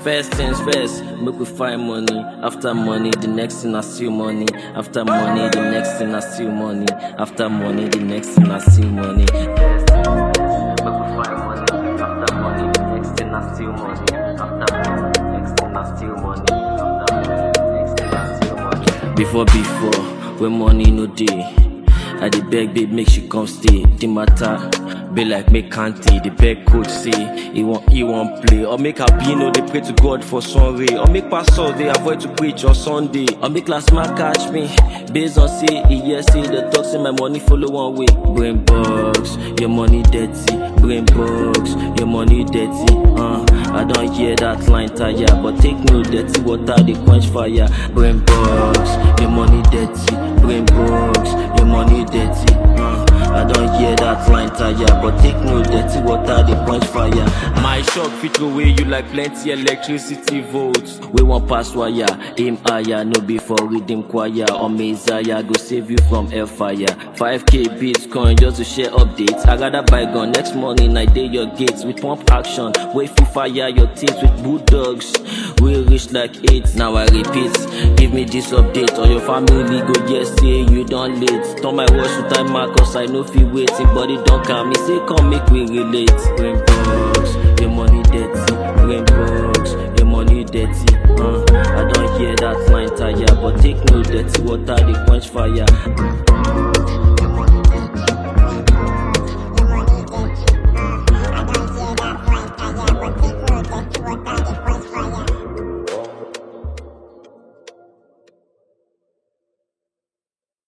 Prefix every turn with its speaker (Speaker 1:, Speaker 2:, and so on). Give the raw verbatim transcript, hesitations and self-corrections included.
Speaker 1: First things first, make we find money. After money, the next thing I see money. After money, the next thing I see money. After money, the next thing I see money. Make we find money. After money, the next thing I see money. After money, the next thing I see money. After money, the next thing I see money. Before, before, when money no day, I dey beg babe make she come stay. The matter be like make Kante. The beg coach say he want he want play. Or make Abino they pray to God for Sunday. Or make pastor they avoid to preach on Sunday. Or make last man catch me based on say he yes say the talk say my money follow one way. Brain box, your money dirty. Brain box, your money dirty. Uh, I don't hear that line tire, but take no dirty water they quench fire. Brain box, your money dirty. Brain box, your money dirty. Uh, I don't hear that line tire, but take no dirty water they quench fire. My shop fit away you like plenty electricity volts. We want pass wire, aim higher, no before redeem choir. Or Messiah go save you from hellfire. five K Bitcoin just to share updates. I rather buy gun next morning I day your gates with pump action. Wait for fire your teeth with bulldogs. We reach like eight. Now I repeat, give me this update or your family go yes say you don't late. Turn my watch to time mark cause I know feel waiting. Body don't come me say come make we relate. Brain box, your money dirty. Brain box, your money dirty. Uh, I don't hear that line tire, but take no dirty water they quench fire.